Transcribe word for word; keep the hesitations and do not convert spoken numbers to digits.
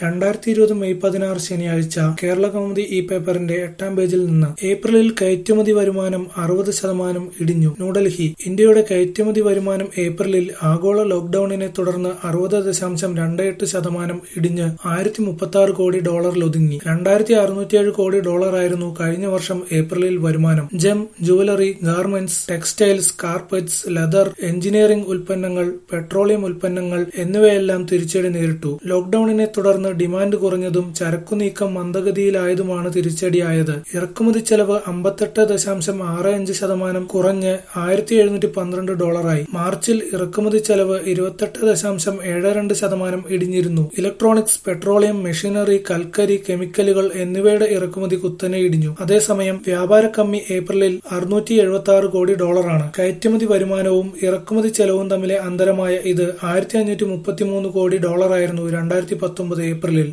രണ്ടായിരത്തി ഇരുപത് മെയ് പതിനാറ് ശനിയാഴ്ച കേരളകൗമുദി ഇ പേപ്പറിന്റെ എട്ടാം പേജിൽ നിന്ന് ഏപ്രിലിൽ കയറ്റുമതി വരുമാനം അറുപത് ശതമാനം ഇടിഞ്ഞു. ന്യൂഡൽഹി ഇന്ത്യയുടെ കയറ്റുമതി വരുമാനം ഏപ്രിലിൽ ആഗോള ലോക്ഡൌണിനെ തുടർന്ന് അറുപത് ദശാംശം രണ്ട് എട്ട് ശതമാനം ഇടിഞ്ഞ് ആയിരത്തി മുപ്പത്തിയാറ് കോടി ഡോളറിലൊതുങ്ങി. രണ്ടായിരത്തി അറുന്നൂറ്റിയേഴ് കോടി ഡോളറായിരുന്നു കഴിഞ്ഞ വർഷം ഏപ്രിലിൽ വരുമാനം. Gem, jewellery, garments, textiles, carpets, leather, engineering ഉൽപ്പന്നങ്ങൾ, പെട്രോളിയം ഉൽപ്പന്നങ്ങൾ എന്നിവയെല്ലാം തിരിച്ചടി നേരിട്ടു. ലോക്ഡൌണിനെ തുടർന്ന് ഡിമാൻഡ് കുറഞ്ഞതും ചരക്കുനീക്കം മന്ദഗതിയിലായതുമാണ് തിരിച്ചടിയായത്. ഇറക്കുമതി ചെലവ് അമ്പത്തെട്ട് ദശാംശം ആറ് അഞ്ച് ശതമാനം കുറഞ്ഞ് ആയിരത്തി എഴുന്നൂറ്റി പന്ത്രണ്ട് ഡോളറായി. മാർച്ചിൽ ഇറക്കുമതി ചെലവ് ഇരുപത്തെട്ട് ദശാംശം ഏഴ് രണ്ട് ശതമാനം ഇടിഞ്ഞിരുന്നു. ഇലക്ട്രോണിക്സ്, പെട്രോളിയം, മെഷീനറി, കൽക്കരി, കെമിക്കലുകൾ എന്നിവയുടെ ഇറക്കുമതി കുത്തനെ ഇടിഞ്ഞു. അതേസമയം വ്യാപാര കമ്മി ഏപ്രിലിൽ അറുന്നൂറ്റി എഴുപത്തി ആറ് കോടി ഡോളറാണ്. കയറ്റുമതി വരുമാനവും ഇറക്കുമതി ചെലവും തമ്മിലെ അന്തരമായ ഇത് ആയിരത്തി അഞ്ഞൂറ്റി മുപ്പത്തിമൂന്ന് കോടി ഡോളറായിരുന്നു രണ്ടായിരത്തി പത്തൊമ്പത് ഏപ്രിലിൽ.